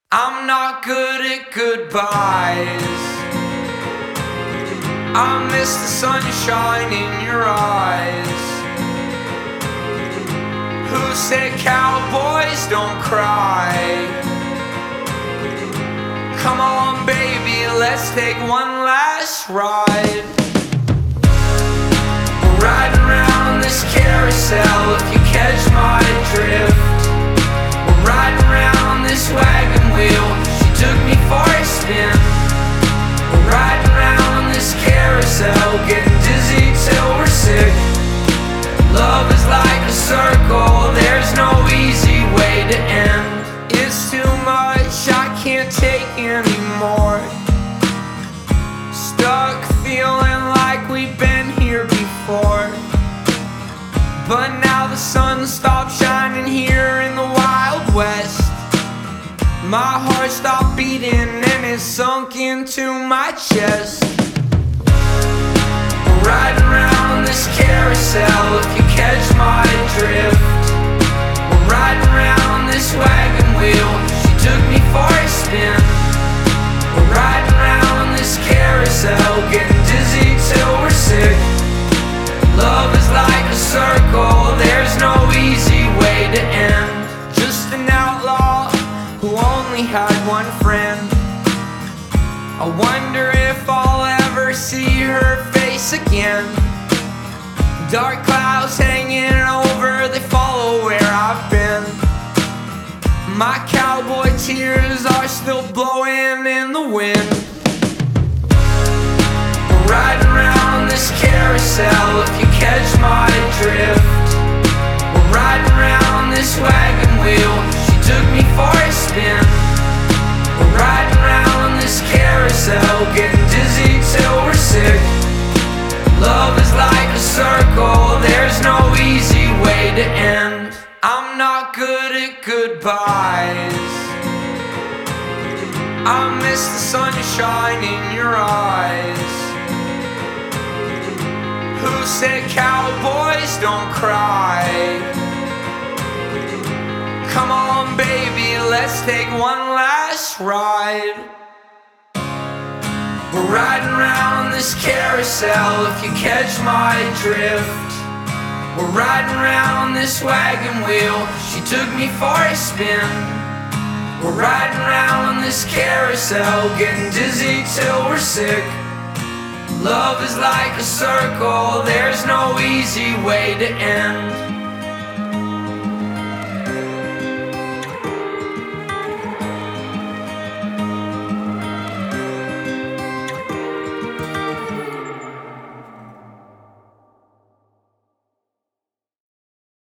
I'm not good at goodbyes. I miss the sunshine in your eyes. Who said cowboys don't cry? Come on baby, let's take one last ride. We're riding around this carousel, if you catch my drift. We're riding around this wagon wheel, she took me for a spin. We're riding around this carousel, getting dizzy till we're sick. Love is like a circle, there's no easy way to end. It's too much, I can't take anymore. Stuck feeling like we've been here before. But now the sun stopped shining here in the Wild West. My heart stopped beating and it sunk into my chest. We're riding around this carousel, if you catch my drift. We're riding around this wagon wheel, she took me for a spin. We're riding around this carousel, getting dizzy till we're sick. Love is like a circle, there's no easy way to end. Just an outlaw who only had one friend. I wonder if I'll ever see her face again. Dark clouds hanging over, they follow where I've been. My cowboy tears are still blowing in the wind. We're riding around this carousel, if you catch my drift. We're riding around this wagon wheel, she took me for a spin. We're riding around this carousel, getting dizzy till we're sick. Love is like a circle, there's no easy way to end. I'm not good at goodbyes. I miss the sunshine in your eyes. Who said cowboys don't cry? Come on baby, let's take one last ride. We're riding around this carousel, if you catch my drift. We're riding around this wagon wheel, she took me for a spin. We're riding around this carousel, getting dizzy till we're sick. Love is like a circle, there's no easy way to end.